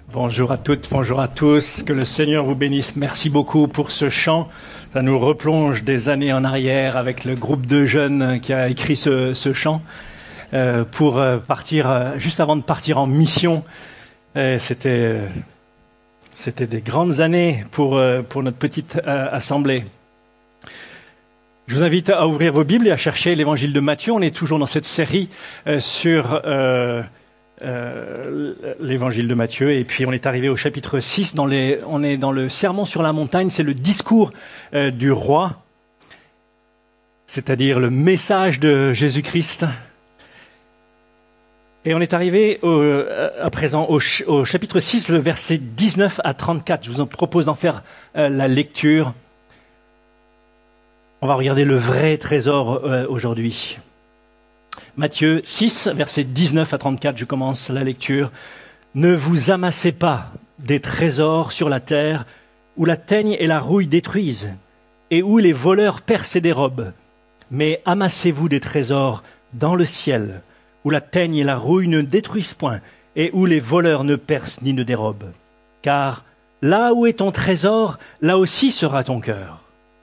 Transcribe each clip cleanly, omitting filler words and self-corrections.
Bonjour à toutes, bonjour à tous, que le Seigneur vous bénisse. Merci beaucoup pour ce chant. Ça nous replonge des années en arrière avec le groupe de jeunes qui a écrit ce chant pour partir, juste avant de partir en mission. C'était des grandes années pour notre petite assemblée. Je vous invite à ouvrir vos Bibles et à chercher l'évangile de Matthieu. On est toujours dans cette série sur l'évangile de Matthieu, et puis on est arrivé au chapitre 6, on est dans le sermon sur la montagne, c'est le discours du roi, c'est-à-dire le message de Jésus-Christ. Et on est arrivé à présent au chapitre 6, le verset 19 à 34. Je vous propose d'en faire la lecture. On va regarder le vrai trésor aujourd'hui. Matthieu 6, versets 19 à 34, je commence la lecture. « Ne vous amassez pas des trésors sur la terre, où la teigne et la rouille détruisent, et où les voleurs percent et dérobent. Mais amassez-vous des trésors dans le ciel, où la teigne et la rouille ne détruisent point, et où les voleurs ne percent ni ne dérobent. Car là où est ton trésor, là aussi sera ton cœur.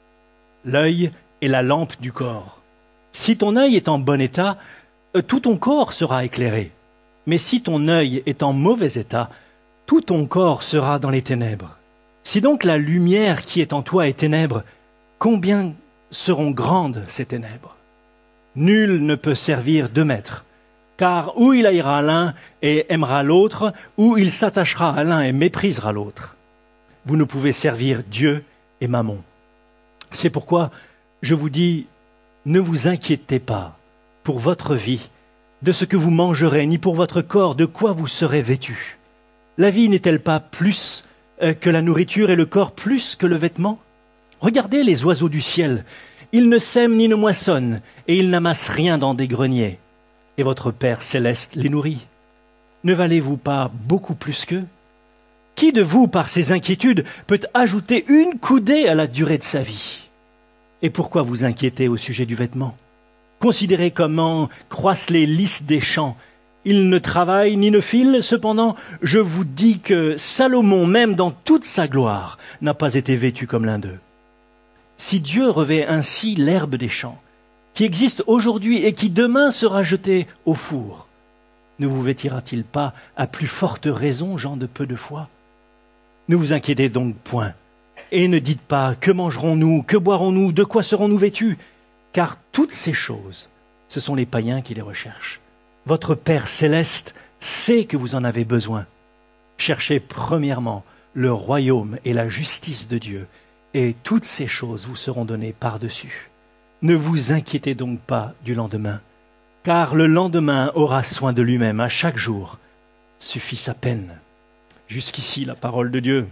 L'œil est la lampe du corps. Si ton œil est en bon état, tout ton corps sera éclairé. Mais si ton œil est en mauvais état, tout ton corps sera dans les ténèbres. Si donc la lumière qui est en toi est ténèbre, combien seront grandes ces ténèbres? Nul ne peut servir deux maîtres, car ou il haïra l'un et aimera l'autre, ou il s'attachera à l'un et méprisera l'autre. Vous ne pouvez servir Dieu et Mammon. C'est pourquoi je vous dis, ne vous inquiétez pas pour votre vie, de ce que vous mangerez, ni pour votre corps, de quoi vous serez vêtus. La vie n'est-elle pas plus que la nourriture et le corps plus que le vêtement? Regardez les oiseaux du ciel, ils ne sèment ni ne moissonnent, et ils n'amassent rien dans des greniers. Et votre Père céleste les nourrit. Ne valez-vous pas beaucoup plus qu'eux? Qui de vous, par ses inquiétudes, peut ajouter une coudée à la durée de sa vie? Et pourquoi vous inquiétez au sujet du vêtement? Considérez comment croissent les lys des champs. Ils ne travaillent ni ne filent, cependant, je vous dis que Salomon, même dans toute sa gloire, n'a pas été vêtu comme l'un d'eux. Si Dieu revêt ainsi l'herbe des champs, qui existe aujourd'hui et qui demain sera jetée au four, ne vous vêtira-t-il pas à plus forte raison, gens de peu de foi? Ne vous inquiétez donc point, et ne dites pas « Que mangerons-nous? Que boirons-nous? De quoi serons-nous vêtus ?» Car toutes ces choses, ce sont les païens qui les recherchent. Votre Père céleste sait que vous en avez besoin. Cherchez premièrement le royaume et la justice de Dieu, et toutes ces choses vous seront données par-dessus. Ne vous inquiétez donc pas du lendemain, car le lendemain aura soin de lui-même. À chaque jour suffit sa peine. Jusqu'ici, la parole de Dieu.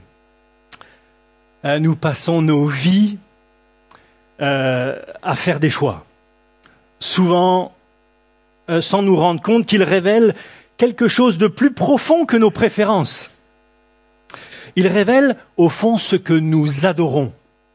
Nous passons nos vies à faire des choix, souvent sans nous rendre compte qu'ils révèlent quelque chose de plus profond que nos préférences. Ils révèlent au fond ce que nous adorons.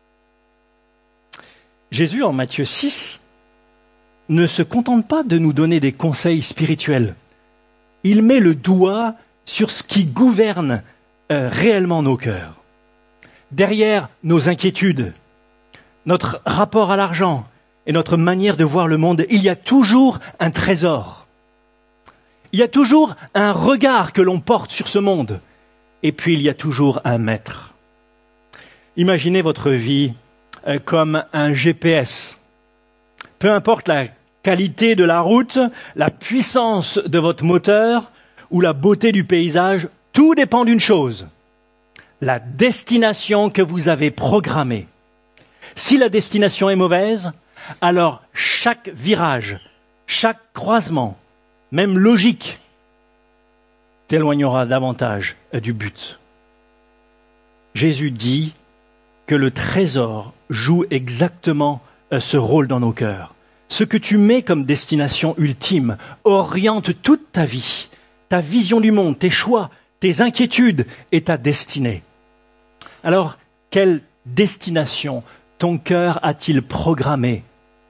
Jésus, en Matthieu 6, ne se contente pas de nous donner des conseils spirituels. Il met le doigt sur ce qui gouverne réellement nos cœurs. Derrière nos inquiétudes, notre rapport à l'argent et notre manière de voir le monde, il y a toujours un trésor. Il y a toujours un regard que l'on porte sur ce monde. Et puis il y a toujours un maître. Imaginez votre vie comme un GPS. Peu importe la qualité de la route, la puissance de votre moteur ou la beauté du paysage, tout dépend d'une chose: la destination que vous avez programmée. Si la destination est mauvaise, alors chaque virage, chaque croisement, même logique, t'éloignera davantage du but. Jésus dit que le trésor joue exactement ce rôle dans nos cœurs. Ce que tu mets comme destination ultime oriente toute ta vie, ta vision du monde, tes choix, tes inquiétudes et ta destinée. Alors, quelle destination ton cœur a-t-il programmé?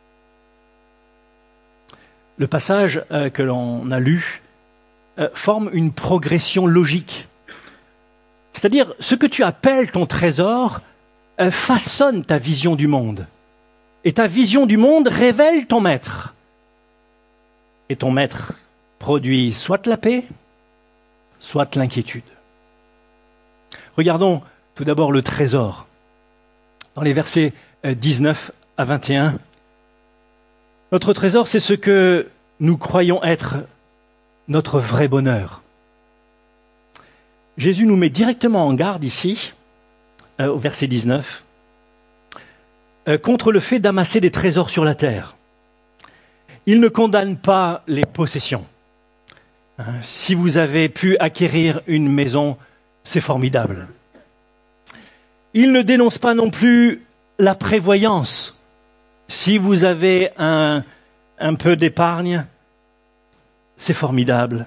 Le passage que l'on a lu forme une progression logique. C'est-à-dire, ce que tu appelles ton trésor façonne ta vision du monde. Et ta vision du monde révèle ton maître. Et ton maître produit soit la paix, soit l'inquiétude. Regardons tout d'abord le trésor. Dans les versets 19 à 21, notre trésor, c'est ce que nous croyons être notre vrai bonheur. Jésus nous met directement en garde ici, au verset 19, contre le fait d'amasser des trésors sur la terre. Il ne condamne pas les possessions. Si vous avez pu acquérir une maison, c'est formidable. Il ne dénonce pas non plus la prévoyance. Si vous avez un peu d'épargne, c'est formidable.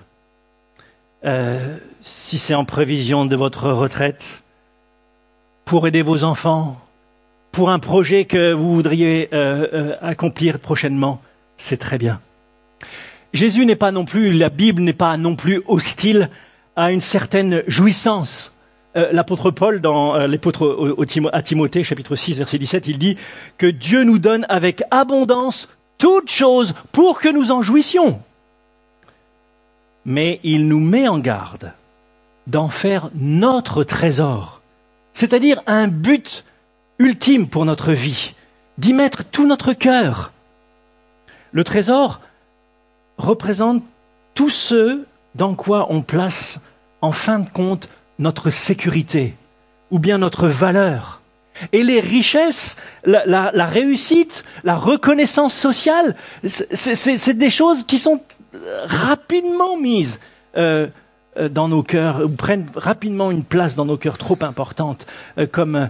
Si c'est en prévision de votre retraite, pour aider vos enfants, pour un projet que vous voudriez accomplir prochainement, c'est très bien. Jésus n'est pas non plus, la Bible n'est pas non plus hostile à une certaine jouissance. L'apôtre Paul, dans l'épître à Timothée, chapitre 6, verset 17, il dit que Dieu nous donne avec abondance toutes choses pour que nous en jouissions. Mais il nous met en garde d'en faire notre trésor, c'est-à-dire un but ultime pour notre vie, d'y mettre tout notre cœur. Le trésor représente tout ce dans quoi on place, en fin de compte, notre sécurité, ou bien notre valeur. Et les richesses, la réussite, la reconnaissance sociale, c'est des choses qui sont rapidement mises dans nos cœurs, ou prennent rapidement une place dans nos cœurs trop importante comme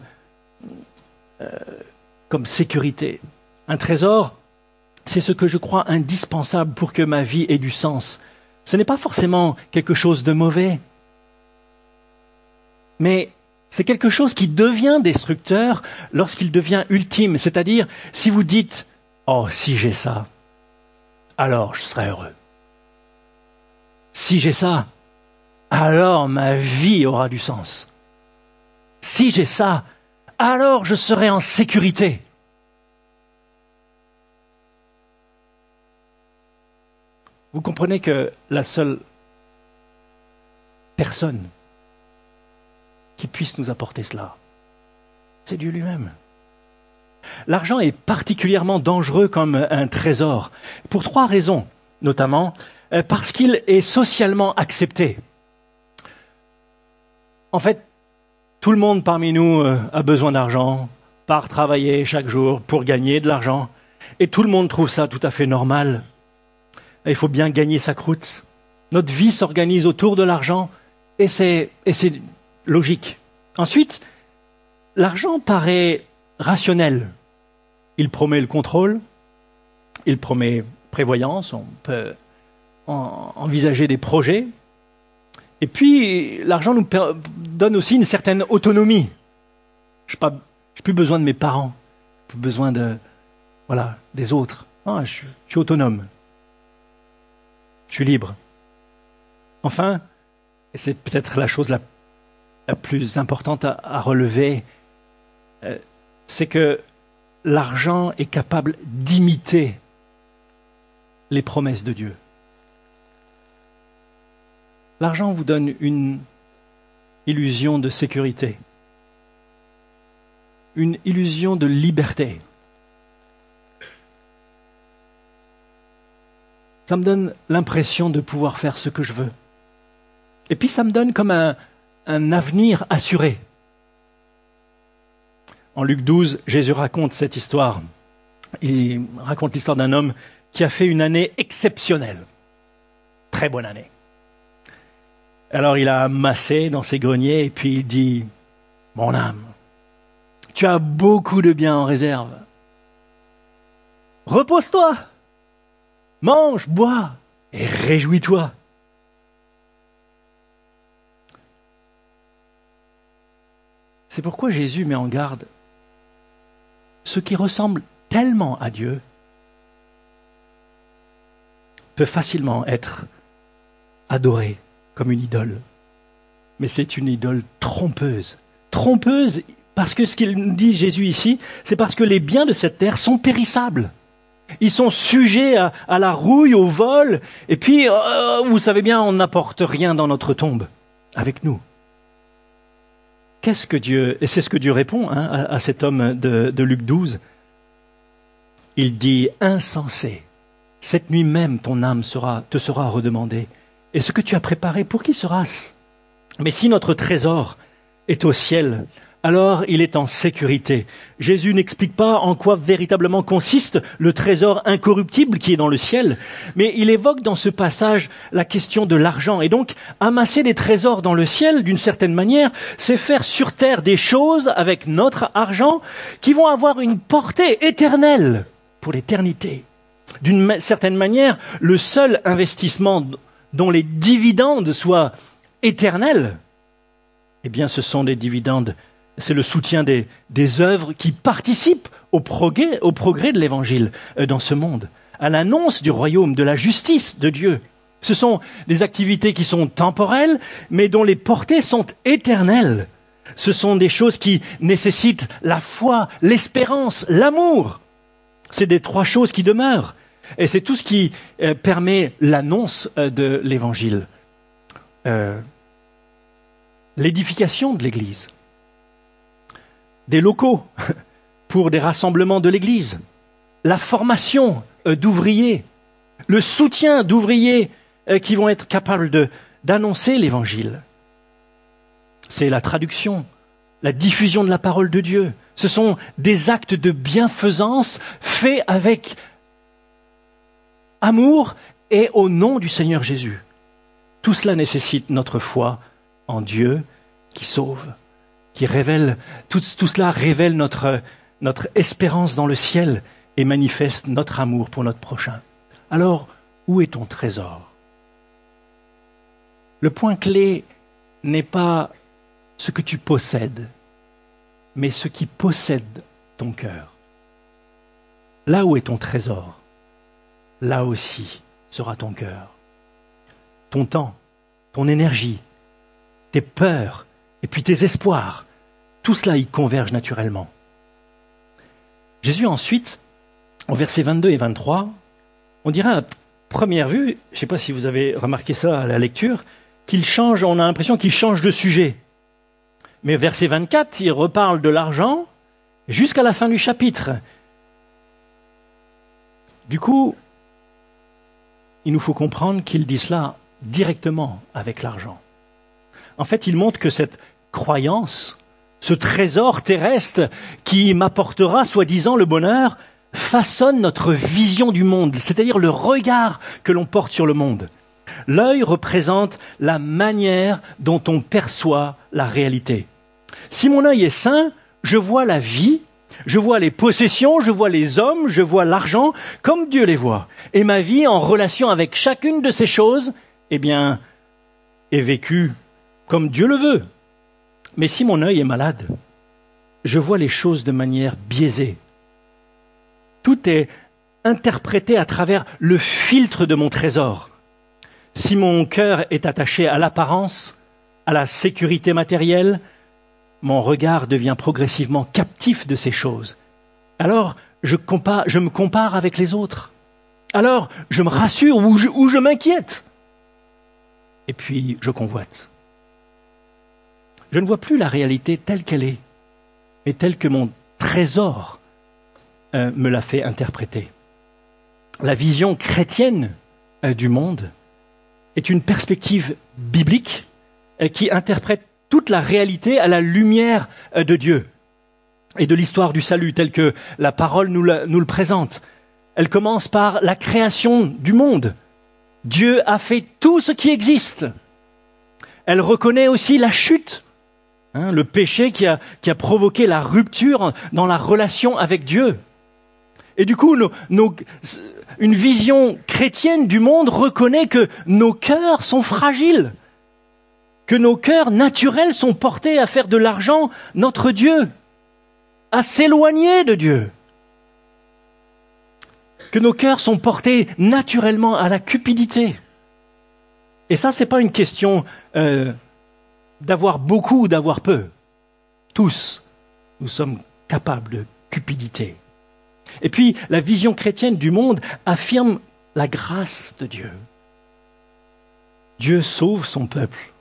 sécurité. Un trésor, c'est ce que je crois indispensable pour que ma vie ait du sens. Ce n'est pas forcément quelque chose de mauvais, mais c'est quelque chose qui devient destructeur lorsqu'il devient ultime. C'est-à-dire, si vous dites « Oh, si j'ai ça, alors je serai heureux. Si j'ai ça, alors ma vie aura du sens. Si j'ai ça, alors je serai en sécurité. » Vous comprenez que la seule personne qui puisse nous apporter cela, c'est Dieu lui-même. L'argent est particulièrement dangereux comme un trésor, pour 3 raisons, notamment parce qu'il est socialement accepté. En fait, tout le monde parmi nous a besoin d'argent, part travailler chaque jour pour gagner de l'argent, et tout le monde trouve ça tout à fait normal. Il faut bien gagner sa croûte. Notre vie s'organise autour de l'argent, et c'est logique. Ensuite, l'argent paraît rationnel. Il promet le contrôle, il promet prévoyance, on peut envisager des projets. Et puis, l'argent nous donne aussi une certaine autonomie. Je n'ai plus besoin de mes parents, plus besoin des autres. Non, je suis autonome. Je suis libre. Enfin, et c'est peut-être la chose la plus importante à relever, c'est que l'argent est capable d'imiter les promesses de Dieu. L'argent vous donne une illusion de sécurité, une illusion de liberté. Ça me donne l'impression de pouvoir faire ce que je veux. Et puis ça me donne comme un avenir assuré. En Luc 12, Jésus raconte cette histoire. Il raconte l'histoire d'un homme qui a fait une année exceptionnelle. Très bonne année. Alors il a amassé dans ses greniers et puis il dit « Mon âme, tu as beaucoup de biens en réserve. Repose-toi, mange, bois et réjouis-toi. » C'est pourquoi Jésus met en garde ce qui ressemble tellement à Dieu peut facilement être adoré comme une idole. mais c'est une idole trompeuse. Trompeuse parce que ce qu'il nous dit Jésus ici, c'est parce que les biens de cette terre sont périssables. Ils sont sujets à la rouille, au vol, et puis, vous savez bien, on n'apporte rien dans notre tombe avec nous. Qu'est-ce que Dieu... Et c'est ce que Dieu répond à cet homme de Luc 12. Il dit, insensé, cette nuit même ton âme te sera redemandée. Et ce que tu as préparé, pour qui sera-ce? Mais si notre trésor est au ciel, alors il est en sécurité. Jésus n'explique pas en quoi véritablement consiste le trésor incorruptible qui est dans le ciel, mais il évoque dans ce passage la question de l'argent. Et donc, amasser des trésors dans le ciel, d'une certaine manière, c'est faire sur terre des choses avec notre argent qui vont avoir une portée éternelle pour l'éternité. D'une certaine manière, le seul investissement dont les dividendes soient éternels, eh bien ce sont des dividendes, c'est le soutien des œuvres qui participent au progrès de l'Évangile dans ce monde, à l'annonce du royaume, de la justice de Dieu. Ce sont des activités qui sont temporelles, mais dont les portées sont éternelles. Ce sont des choses qui nécessitent la foi, l'espérance, l'amour. C'est des trois choses qui demeurent. Et c'est tout ce qui permet l'annonce de l'Évangile. L'édification de l'Église. Des locaux pour des rassemblements de l'Église. La formation d'ouvriers. Le soutien d'ouvriers qui vont être capables d'annoncer l'Évangile. C'est la traduction, la diffusion de la parole de Dieu. Ce sont des actes de bienfaisance faits avec amour et au nom du Seigneur Jésus. Tout cela nécessite notre foi en Dieu qui sauve, qui révèle, tout cela révèle notre espérance dans le ciel et manifeste notre amour pour notre prochain. Alors, où est ton trésor? Le point clé n'est pas ce que tu possèdes, mais ce qui possède ton cœur. Là où est ton trésor, là aussi sera ton cœur. Ton temps, ton énergie, tes peurs et puis tes espoirs, tout cela y converge naturellement. Jésus ensuite, au versets 22 et 23, on dirait à première vue, je ne sais pas si vous avez remarqué ça à la lecture, qu'il change, on a l'impression qu'il change de sujet. Mais verset 24, il reparle de l'argent jusqu'à la fin du chapitre. Du coup, il nous faut comprendre qu'il dit cela directement avec l'argent. En fait, il montre que cette croyance, ce trésor terrestre qui m'apportera soi-disant le bonheur, façonne notre vision du monde, c'est-à-dire le regard que l'on porte sur le monde. L'œil représente la manière dont on perçoit la réalité. Si mon œil est sain, je vois la vie, je vois les possessions, je vois les hommes, je vois l'argent comme Dieu les voit. Et ma vie, en relation avec chacune de ces choses, eh bien, est vécue comme Dieu le veut. Mais si mon œil est malade, je vois les choses de manière biaisée. Tout est interprété à travers le filtre de mon trésor. Si mon cœur est attaché à l'apparence, à la sécurité matérielle, mon regard devient progressivement captif de ces choses. Alors, je me compare avec les autres. Alors, je me rassure ou je m'inquiète. Et puis, je convoite. Je ne vois plus la réalité telle qu'elle est, mais telle que mon trésor me l'a fait interpréter. La vision chrétienne du monde est une perspective biblique qui interprète toute la réalité à la lumière de Dieu et de l'histoire du salut telle que la parole nous le présente. Elle commence par la création du monde. Dieu a fait tout ce qui existe. Elle reconnaît aussi la chute, le péché qui a provoqué la rupture dans la relation avec Dieu. Et du coup, une vision chrétienne du monde reconnaît que nos cœurs sont fragiles, que nos cœurs naturels sont portés à faire de l'argent notre Dieu, à s'éloigner de Dieu, que nos cœurs sont portés naturellement à la cupidité. Et ça, c'est pas une question d'avoir beaucoup ou d'avoir peu. Tous, nous sommes capables de cupidité. Et puis, la vision chrétienne du monde affirme la grâce de Dieu. Dieu sauve son peuple.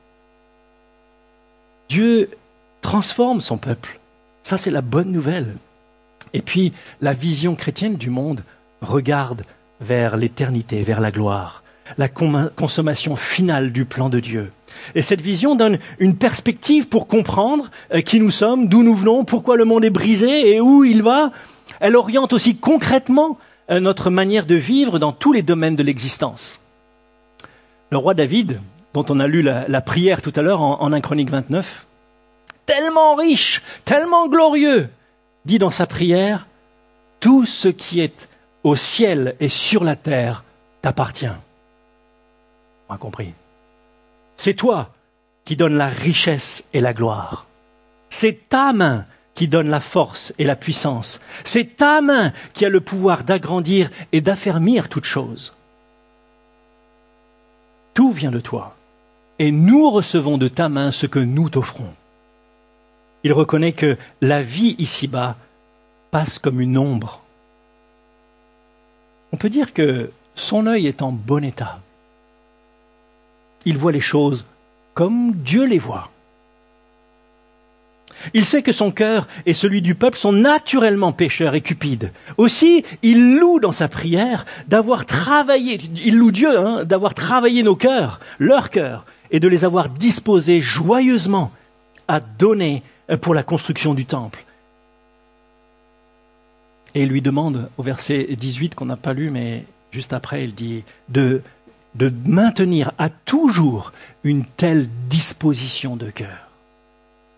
Dieu transforme son peuple. Ça, c'est la bonne nouvelle. Et puis, la vision chrétienne du monde regarde vers l'éternité, vers la gloire, la consommation finale du plan de Dieu. Et cette vision donne une perspective pour comprendre qui nous sommes, d'où nous venons, pourquoi le monde est brisé et où il va. Elle oriente aussi concrètement notre manière de vivre dans tous les domaines de l'existence. Le roi David, dont on a lu la prière tout à l'heure en 1 Chronique 29, tellement riche, tellement glorieux, dit dans sa prière, « Tout ce qui est au ciel et sur la terre t'appartient. » On a compris. C'est toi qui donnes la richesse et la gloire. C'est ta main qui donne la force et la puissance. C'est ta main qui a le pouvoir d'agrandir et d'affermir toutes choses. Tout vient de toi, et nous recevons de ta main ce que nous t'offrons. Il reconnaît que la vie ici-bas passe comme une ombre. On peut dire que son œil est en bon état. Il voit les choses comme Dieu les voit. Il sait que son cœur et celui du peuple sont naturellement pécheurs et cupides. Aussi, il loue dans sa prière d'avoir travaillé, il loue Dieu, d'avoir travaillé nos cœurs, leurs cœurs, et de les avoir disposés joyeusement à donner pour la construction du temple. Et il lui demande, au verset 18 qu'on n'a pas lu, mais juste après, il dit de maintenir à toujours une telle disposition de cœur. Pourquoi ?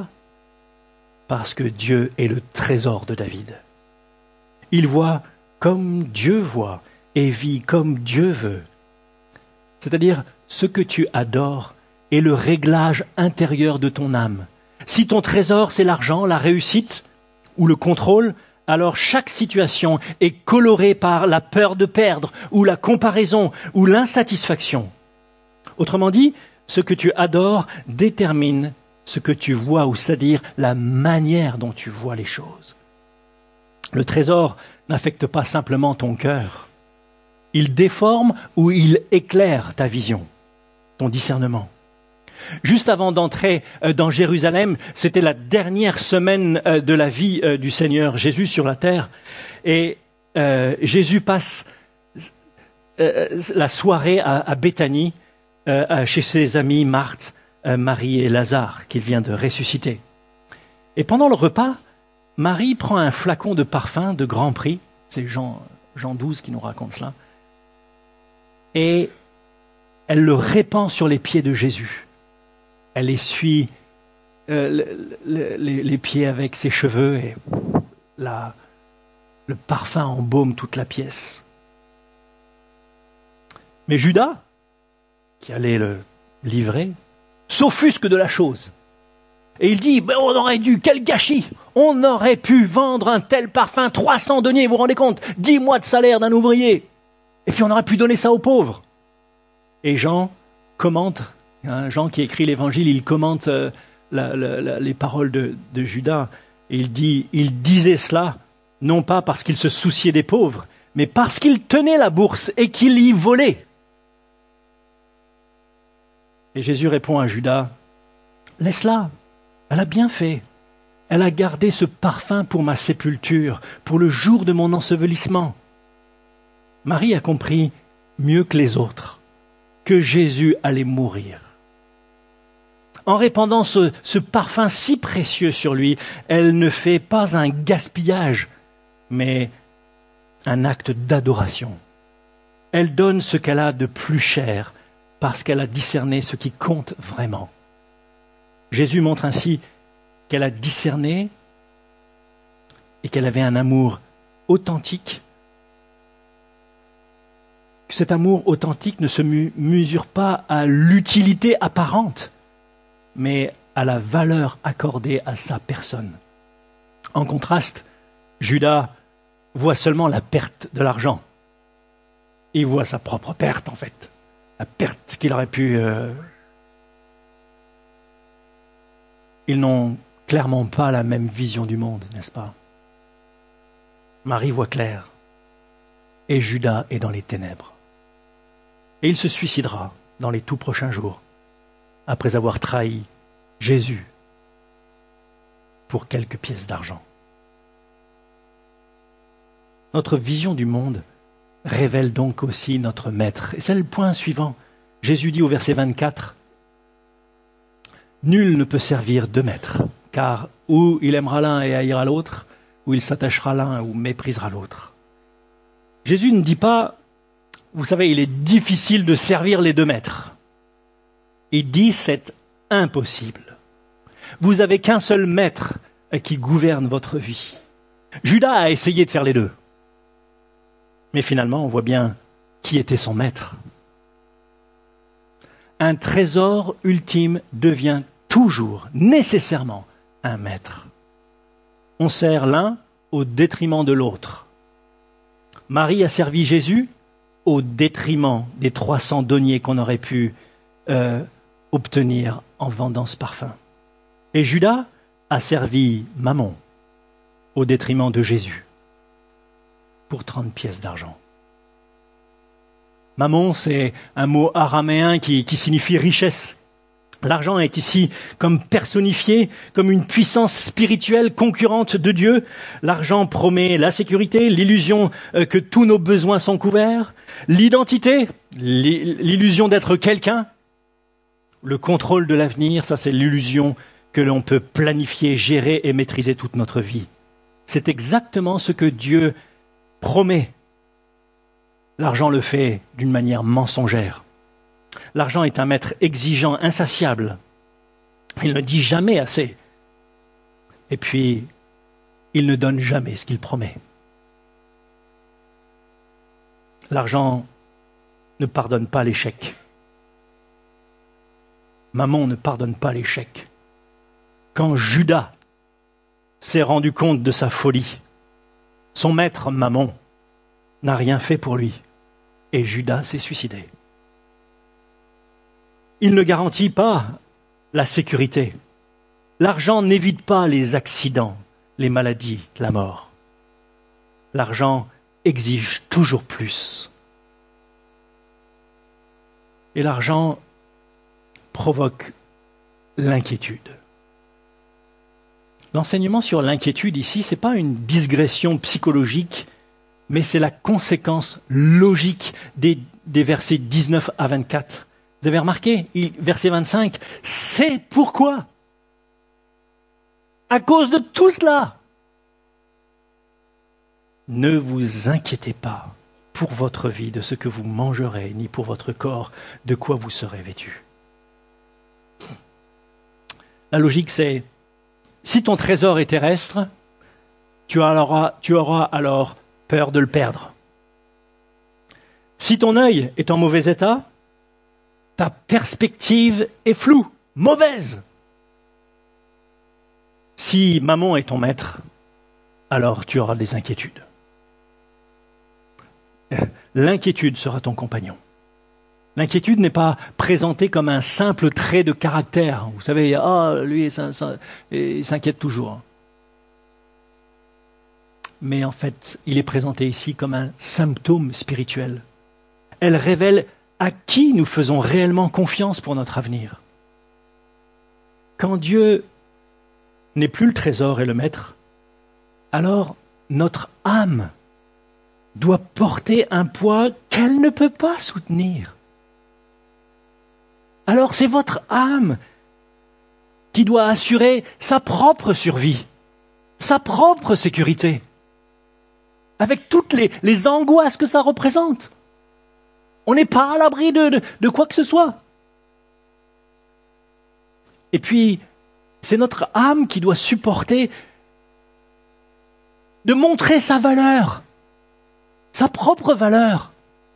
Parce que Dieu est le trésor de David. Il voit comme Dieu voit et vit comme Dieu veut. C'est-à-dire, ce que tu adores est le réglage intérieur de ton âme. Si ton trésor, c'est l'argent, la réussite ou le contrôle, alors chaque situation est colorée par la peur de perdre ou la comparaison ou l'insatisfaction. Autrement dit, ce que tu adores détermine ce que tu vois, ou c'est-à-dire la manière dont tu vois les choses. Le trésor n'affecte pas simplement ton cœur. Il déforme ou il éclaire ta vision, ton discernement. Juste avant d'entrer dans Jérusalem, c'était la dernière semaine de la vie du Seigneur Jésus sur la terre. Et Jésus passe la soirée à Béthanie, chez ses amis Marthe, Marie et Lazare, qu'il vient de ressusciter. Et pendant le repas, Marie prend un flacon de parfum de grand prix, c'est Jean 12 qui nous raconte cela, et elle le répand sur les pieds de Jésus. Elle essuie les pieds avec ses cheveux et le parfum embaume toute la pièce. Mais Judas, qui allait le livrer, s'offusque de la chose. Et il dit, on aurait dû, quel gâchis! On aurait pu vendre un tel parfum, 300 deniers, vous vous rendez compte? 10 mois de salaire d'un ouvrier. Et puis on aurait pu donner ça aux pauvres. Et Jean commente, Jean qui écrit l'évangile, il commente les paroles de Judas. Et il disait cela, non pas parce qu'il se souciait des pauvres, mais parce qu'il tenait la bourse et qu'il y volait. Et Jésus répond à Judas, « Laisse-la, elle a bien fait. Elle a gardé ce parfum pour ma sépulture, pour le jour de mon ensevelissement. » Marie a compris mieux que les autres que Jésus allait mourir. En répandant ce parfum si précieux sur lui, elle ne fait pas un gaspillage, mais un acte d'adoration. Elle donne ce qu'elle a de plus cher, parce qu'elle a discerné ce qui compte vraiment. Jésus montre ainsi qu'elle a discerné et qu'elle avait un amour authentique. Que cet amour authentique ne se mesure pas à l'utilité apparente, mais à la valeur accordée à sa personne. En contraste, Judas voit seulement la perte de l'argent. Il voit sa propre perte, en fait. La perte qu'il aurait pu ils n'ont clairement pas la même vision du monde, n'est-ce pas? Marie voit clair et Judas est dans les ténèbres. Et il se suicidera dans les tout prochains jours, après avoir trahi Jésus pour quelques pièces d'argent. Notre vision du monde révèle donc aussi notre maître. Et c'est le point suivant. Jésus dit au verset 24, « Nul ne peut servir deux maîtres, car ou il aimera l'un et haïra l'autre, ou il s'attachera à l'un ou méprisera l'autre. » Jésus ne dit pas, vous savez, il est difficile de servir les deux maîtres. Il dit, c'est impossible. Vous n'avez qu'un seul maître qui gouverne votre vie. Judas a essayé de faire les deux. Mais finalement, on voit bien qui était son maître. Un trésor ultime devient toujours, nécessairement, un maître. On sert l'un au détriment de l'autre. Marie a servi Jésus au détriment des 300 deniers qu'on aurait pu obtenir en vendant ce parfum. Et Judas a servi Mammon au détriment de Jésus pour 30 pièces d'argent. Mammon, c'est un mot araméen qui signifie richesse. L'argent est ici comme personnifié, comme une puissance spirituelle concurrente de Dieu. L'argent promet la sécurité, l'illusion que tous nos besoins sont couverts, l'identité, l'illusion d'être quelqu'un, le contrôle de l'avenir, ça c'est l'illusion que l'on peut planifier, gérer et maîtriser toute notre vie. C'est exactement ce que Dieu promet. L'argent le fait d'une manière mensongère. L'argent est un maître exigeant, insatiable. Il ne dit jamais assez. Et puis, il ne donne jamais ce qu'il promet. L'argent ne pardonne pas l'échec. Mammon ne pardonne pas l'échec. Quand Judas s'est rendu compte de sa folie, son maître Mammon n'a rien fait pour lui et Judas s'est suicidé. Il ne garantit pas la sécurité. L'argent n'évite pas les accidents, les maladies, la mort. L'argent exige toujours plus. Et l'argent provoque l'inquiétude. L'enseignement sur l'inquiétude ici, ce n'est pas une digression psychologique, mais c'est la conséquence logique des versets 19 à 24. Vous avez remarqué, verset 25, c'est pourquoi. À cause de tout cela. Ne vous inquiétez pas pour votre vie de ce que vous mangerez, ni pour votre corps de quoi vous serez vêtus. La logique c'est, si ton trésor est terrestre, tu auras alors peur de le perdre. Si ton œil est en mauvais état, ta perspective est floue, mauvaise. Si Mammon est ton maître, alors tu auras des inquiétudes. L'inquiétude sera ton compagnon. L'inquiétude n'est pas présentée comme un simple trait de caractère. Vous savez, lui, il s'inquiète toujours. Mais en fait, il est présenté ici comme un symptôme spirituel. Elle révèle à qui nous faisons réellement confiance pour notre avenir. Quand Dieu n'est plus le trésor et le maître, alors notre âme doit porter un poids qu'elle ne peut pas soutenir. Alors c'est votre âme qui doit assurer sa propre survie, sa propre sécurité, avec toutes les angoisses que ça représente. On n'est pas à l'abri de quoi que ce soit. Et puis, c'est notre âme qui doit supporter de montrer sa valeur, sa propre valeur.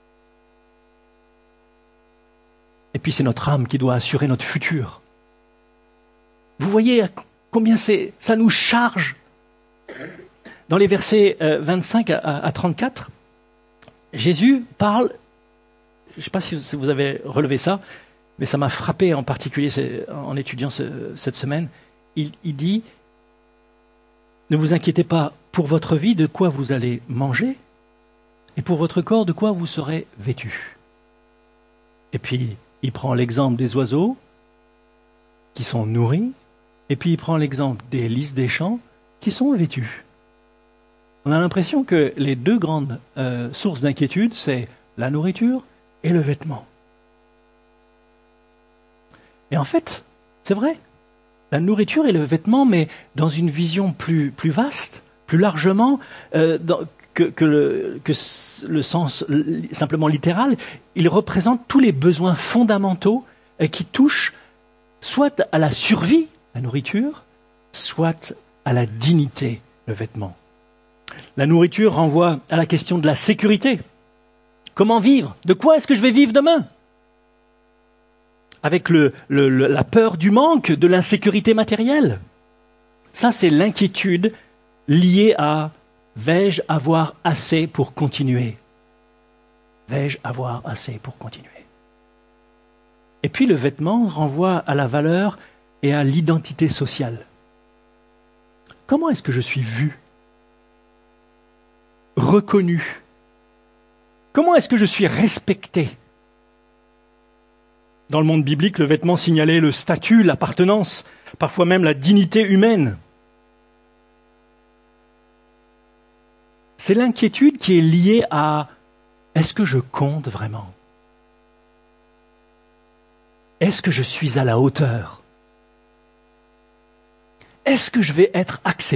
Et puis c'est notre âme qui doit assurer notre futur. Vous voyez combien ça nous charge. Dans les versets 25 à 34, Jésus parle, je ne sais pas si vous avez relevé ça, mais ça m'a frappé en particulier en étudiant cette semaine. il dit, ne vous inquiétez pas pour votre vie de quoi vous allez manger, et pour votre corps de quoi vous serez vêtus. Et puis, il prend l'exemple des oiseaux qui sont nourris, et puis il prend l'exemple des lys des champs qui sont vêtus. On a l'impression que les deux grandes sources d'inquiétude, c'est la nourriture et le vêtement. Et en fait, c'est vrai, la nourriture et le vêtement, mais dans une vision plus vaste, plus largement que le sens simplement littéral, il représente tous les besoins fondamentaux qui touchent soit à la survie, la nourriture, soit à la dignité, le vêtement. La nourriture renvoie à la question de la sécurité. Comment vivre? De quoi est-ce que je vais vivre demain? Avec la peur du manque, de l'insécurité matérielle. Ça, c'est l'inquiétude liée à « vais-je avoir assez pour continuer ?» Vais-je avoir assez pour continuer? Et puis le vêtement renvoie à la valeur et à l'identité sociale. Comment est-ce que je suis vu? Reconnu? Comment est-ce que je suis respecté? Dans le monde biblique, le vêtement signalait le statut, l'appartenance, parfois même la dignité humaine. C'est l'inquiétude qui est liée à « est-ce que je compte vraiment? Est-ce que je suis à la hauteur? Est-ce que je vais être accepté ?»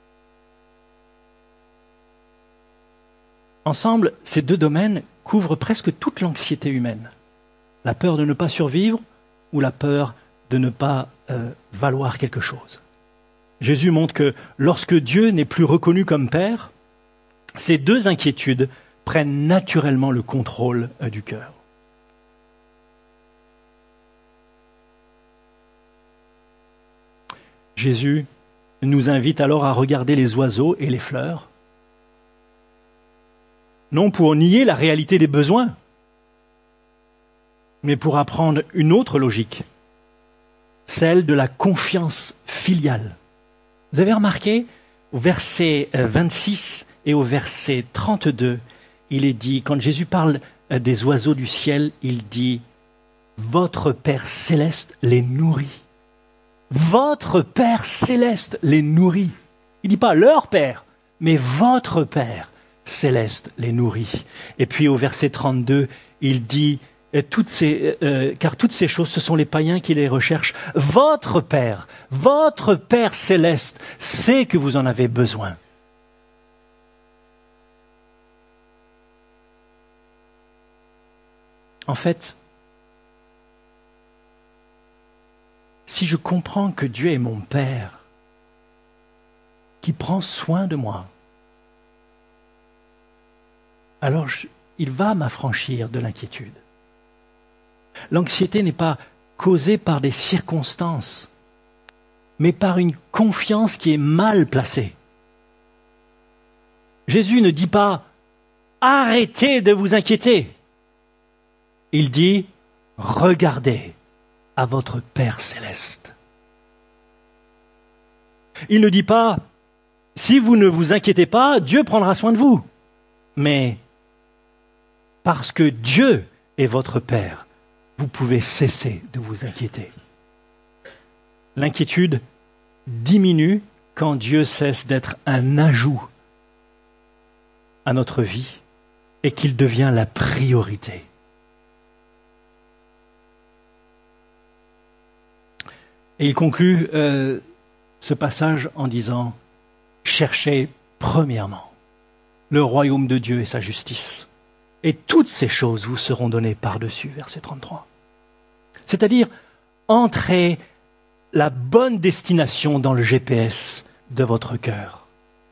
Ensemble, ces deux domaines couvrent presque toute l'anxiété humaine. La peur de ne pas survivre ou la peur de ne pas valoir quelque chose. Jésus montre que lorsque Dieu n'est plus reconnu comme Père, ces deux inquiétudes prennent naturellement le contrôle du cœur. Jésus nous invite alors à regarder les oiseaux et les fleurs, non pour nier la réalité des besoins, mais pour apprendre une autre logique, celle de la confiance filiale. Vous avez remarqué, au verset 26 et au verset 32, il est dit, quand Jésus parle des oiseaux du ciel, il dit « Votre Père céleste les nourrit ». Votre Père céleste les nourrit. Il ne dit pas leur Père, mais votre Père céleste les nourrit. Et puis au verset 32, il dit car toutes ces choses, ce sont les païens qui les recherchent. Votre Père céleste sait que vous en avez besoin. En fait, si je comprends que Dieu est mon Père, qui prend soin de moi, alors il va m'affranchir de l'inquiétude. L'anxiété n'est pas causée par des circonstances, mais par une confiance qui est mal placée. Jésus ne dit pas « Arrêtez de vous inquiéter ». Il dit « Regardez à votre Père céleste ». Il ne dit pas « Si vous ne vous inquiétez pas, Dieu prendra soin de vous ». Mais parce que Dieu est votre Père, vous pouvez cesser de vous inquiéter. L'inquiétude diminue quand Dieu cesse d'être un ajout à notre vie et qu'il devient la priorité. Et il conclut ce passage en disant « Cherchez premièrement le royaume de Dieu et sa justice, et toutes ces choses vous seront données par-dessus. » Verset 33. C'est-à-dire, entrez la bonne destination dans le GPS de votre cœur.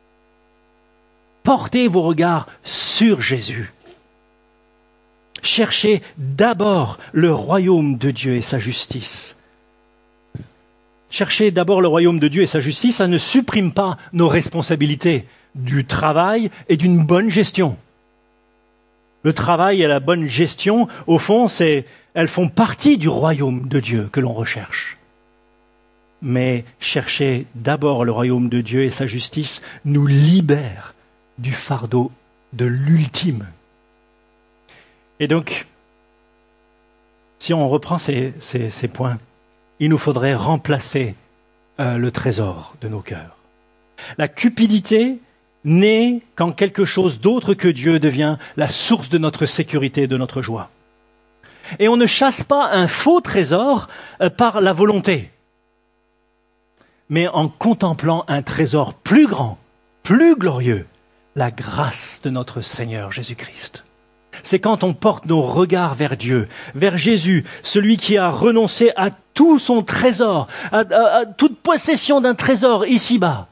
Portez vos regards sur Jésus. Cherchez d'abord le royaume de Dieu et sa justice. Cherchez d'abord le royaume de Dieu et sa justice, ça ne supprime pas nos responsabilités du travail et d'une bonne gestion. Le travail et la bonne gestion, au fond, elles font partie du royaume de Dieu que l'on recherche. mais chercher d'abord le royaume de Dieu et sa justice nous libère du fardeau de l'ultime. Et donc, si on reprend ces points, il nous faudrait remplacer le trésor de nos cœurs. La cupidité naît quand quelque chose d'autre que Dieu devient la source de notre sécurité et de notre joie. Et on ne chasse pas un faux trésor par la volonté, mais en contemplant un trésor plus grand, plus glorieux, la grâce de notre Seigneur Jésus-Christ. C'est quand on porte nos regards vers Dieu, vers Jésus, celui qui a renoncé à tout son trésor, à toute possession d'un trésor ici-bas.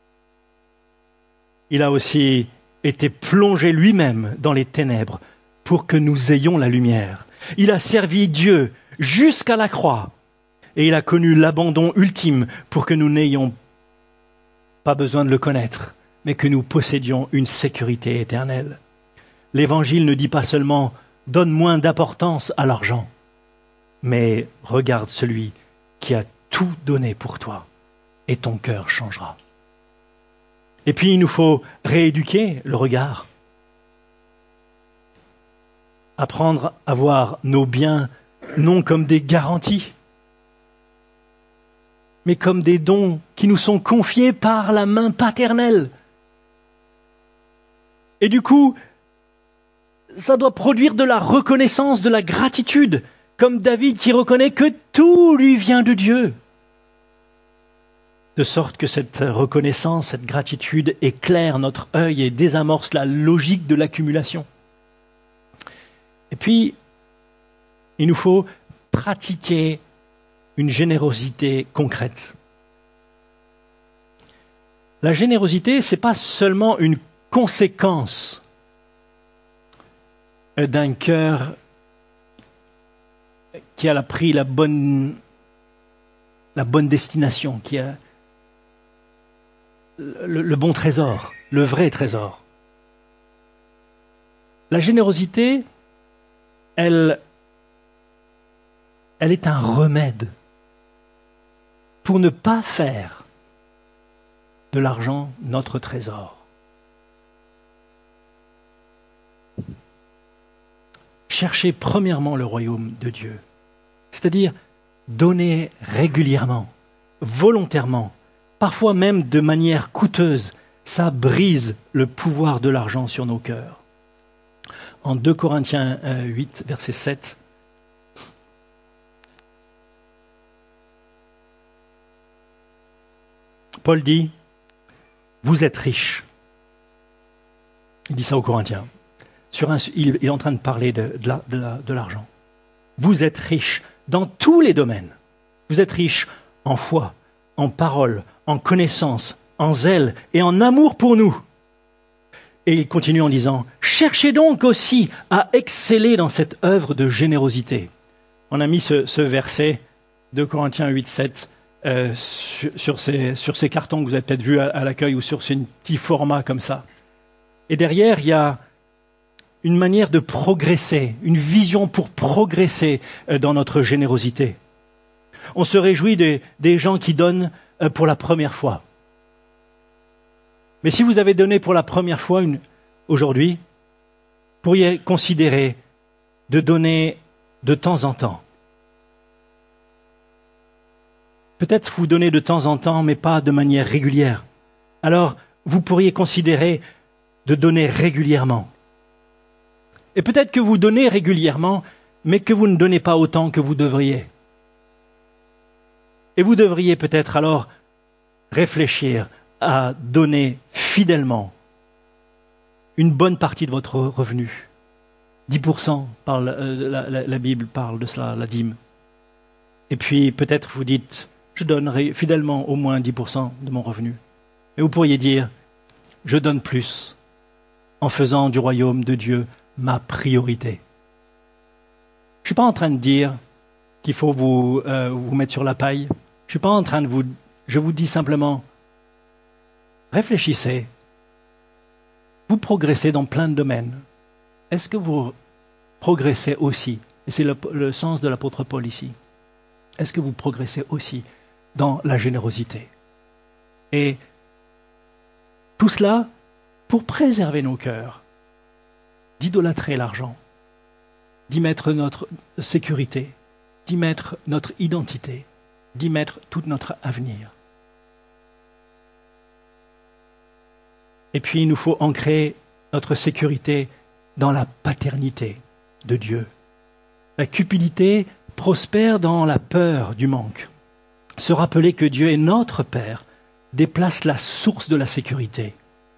Il a aussi été plongé lui-même dans les ténèbres pour que nous ayons la lumière. Il a servi Dieu jusqu'à la croix et il a connu l'abandon ultime pour que nous n'ayons pas besoin de le connaître, mais que nous possédions une sécurité éternelle. L'Évangile ne dit pas seulement « donne moins d'importance à l'argent », mais regarde celui qui a tout donné pour toi et ton cœur changera. Et puis il nous faut rééduquer le regard, apprendre à voir nos biens non comme des garanties, mais comme des dons qui nous sont confiés par la main paternelle. Et du coup, ça doit produire de la reconnaissance, de la gratitude, comme David qui reconnaît que tout lui vient de Dieu. De sorte que cette reconnaissance, cette gratitude éclaire notre œil et désamorce la logique de l'accumulation. Et puis, il nous faut pratiquer une générosité concrète. La générosité, c'est pas seulement une conséquence d'un cœur qui a pris la bonne destination, qui a le bon trésor, le vrai trésor. La générosité, elle est un remède pour ne pas faire de l'argent notre trésor. Cherchez premièrement le royaume de Dieu, c'est-à-dire donner régulièrement, volontairement, parfois même de manière coûteuse. Ça brise le pouvoir de l'argent sur nos cœurs. En 2 Corinthiens 8, verset 7, Paul dit « Vous êtes riches ». Il dit ça aux Corinthiens. Il est en train de parler de l'argent. Vous êtes riches dans tous les domaines. Vous êtes riches en foi, en parole, en connaissance, en zèle et en amour pour nous. Et il continue en disant « Cherchez donc aussi à exceller dans cette œuvre de générosité ». On a mis ce verset, 2 Corinthiens 8, 7, sur ces cartons que vous avez peut-être vus à l'accueil ou sur ces petits formats comme ça. Et derrière, il y a une manière de progresser, une vision pour progresser dans notre générosité. On se réjouit des gens qui donnent pour la première fois. Mais si vous avez donné pour la première fois aujourd'hui, vous pourriez considérer de donner de temps en temps. Peut-être vous donnez de temps en temps, mais pas de manière régulière. Alors, vous pourriez considérer de donner régulièrement. Et peut-être que vous donnez régulièrement, mais que vous ne donnez pas autant que vous devriez. Et vous devriez peut-être alors réfléchir à donner fidèlement une bonne partie de votre revenu. 10%, la Bible parle de cela, la dîme. Et puis peut-être vous dites, je donnerai fidèlement au moins 10% de mon revenu. Et vous pourriez dire, je donne plus en faisant du royaume de Dieu ma priorité. Je ne suis pas en train de dire qu'il faut vous mettre sur la paille. Je suis pas en train de je vous dis simplement, réfléchissez. Vous progressez dans plein de domaines. Est-ce que vous progressez aussi, et c'est le sens de l'apôtre Paul ici, est-ce que vous progressez aussi dans la générosité. Et tout cela pour préserver nos cœurs, d'idolâtrer l'argent, d'y mettre notre sécurité, d'y mettre notre identité, d'y mettre tout notre avenir. Et puis il nous faut ancrer notre sécurité dans la paternité de Dieu. La cupidité prospère dans la peur du manque. Se rappeler que Dieu est notre Père déplace la source de la sécurité.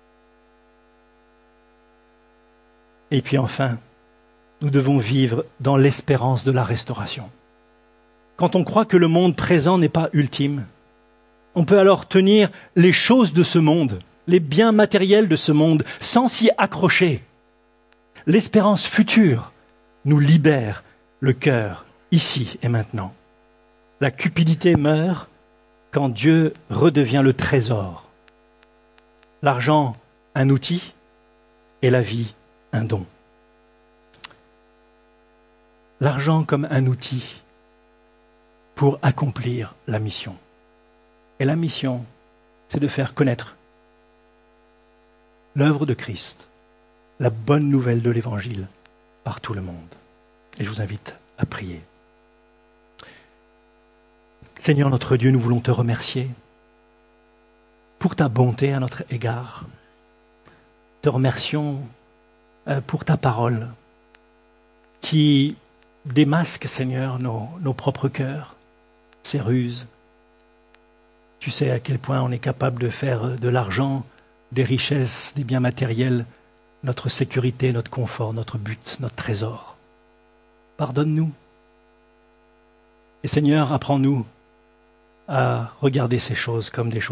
Et puis enfin, nous devons vivre dans l'espérance de la restauration. Quand on croit que le monde présent n'est pas ultime, on peut alors tenir les choses de ce monde, les biens matériels de ce monde, sans s'y accrocher. L'espérance future nous libère le cœur, ici et maintenant. La cupidité meurt quand Dieu redevient le trésor. L'argent, un outil, et la vie, un don. L'argent comme un outil pour accomplir la mission. Et la mission, c'est de faire connaître l'œuvre de Christ, la bonne nouvelle de l'Évangile par tout le monde. Et je vous invite à prier. Seigneur notre Dieu, nous voulons te remercier pour ta bonté à notre égard. Te remercions pour ta parole qui démasque, Seigneur, nos propres cœurs, ces ruses. Tu sais à quel point on est capable de faire de l'argent, des richesses, des biens matériels, notre sécurité, notre confort, notre but, notre trésor. Pardonne-nous. Et Seigneur, apprends-nous à regarder ces choses, comme des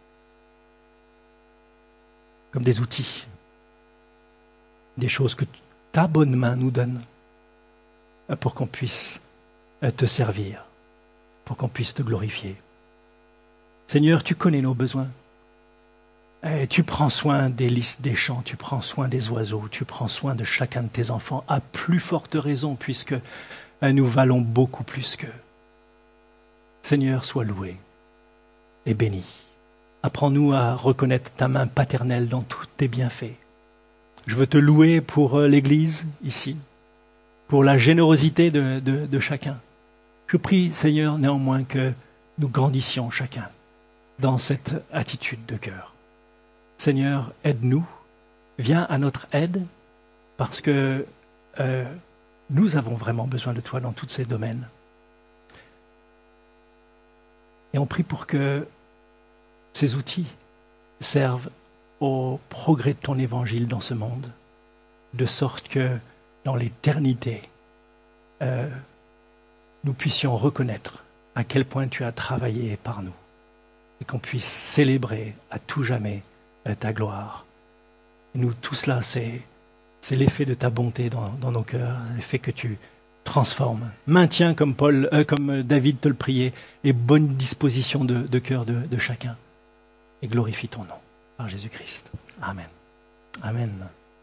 outils, des choses que ta bonne main nous donne pour qu'on puisse te servir, pour qu'on puisse te glorifier. Seigneur, tu connais nos besoins. Et tu prends soin des lys des champs, tu prends soin des oiseaux, tu prends soin de chacun de tes enfants, à plus forte raison, puisque nous valons beaucoup plus qu'eux. Seigneur, sois loué et béni. Apprends-nous à reconnaître ta main paternelle dans tous tes bienfaits. Je veux te louer pour l'Église ici, pour la générosité de chacun. Je prie, Seigneur, néanmoins que nous grandissions chacun dans cette attitude de cœur. Seigneur, aide-nous, viens à notre aide, parce que nous avons vraiment besoin de toi dans tous ces domaines. Et on prie pour que ces outils servent au progrès de ton évangile dans ce monde, de sorte que dans l'éternité, nous puissions reconnaître à quel point tu as travaillé par nous et qu'on puisse célébrer à tout jamais ta gloire. Et nous, tout cela, c'est l'effet de ta bonté dans nos cœurs, l'effet que tu transformes. Maintiens, comme David te le priait, les bonnes dispositions de cœur de chacun. Et glorifie ton nom par Jésus-Christ. Amen. Amen.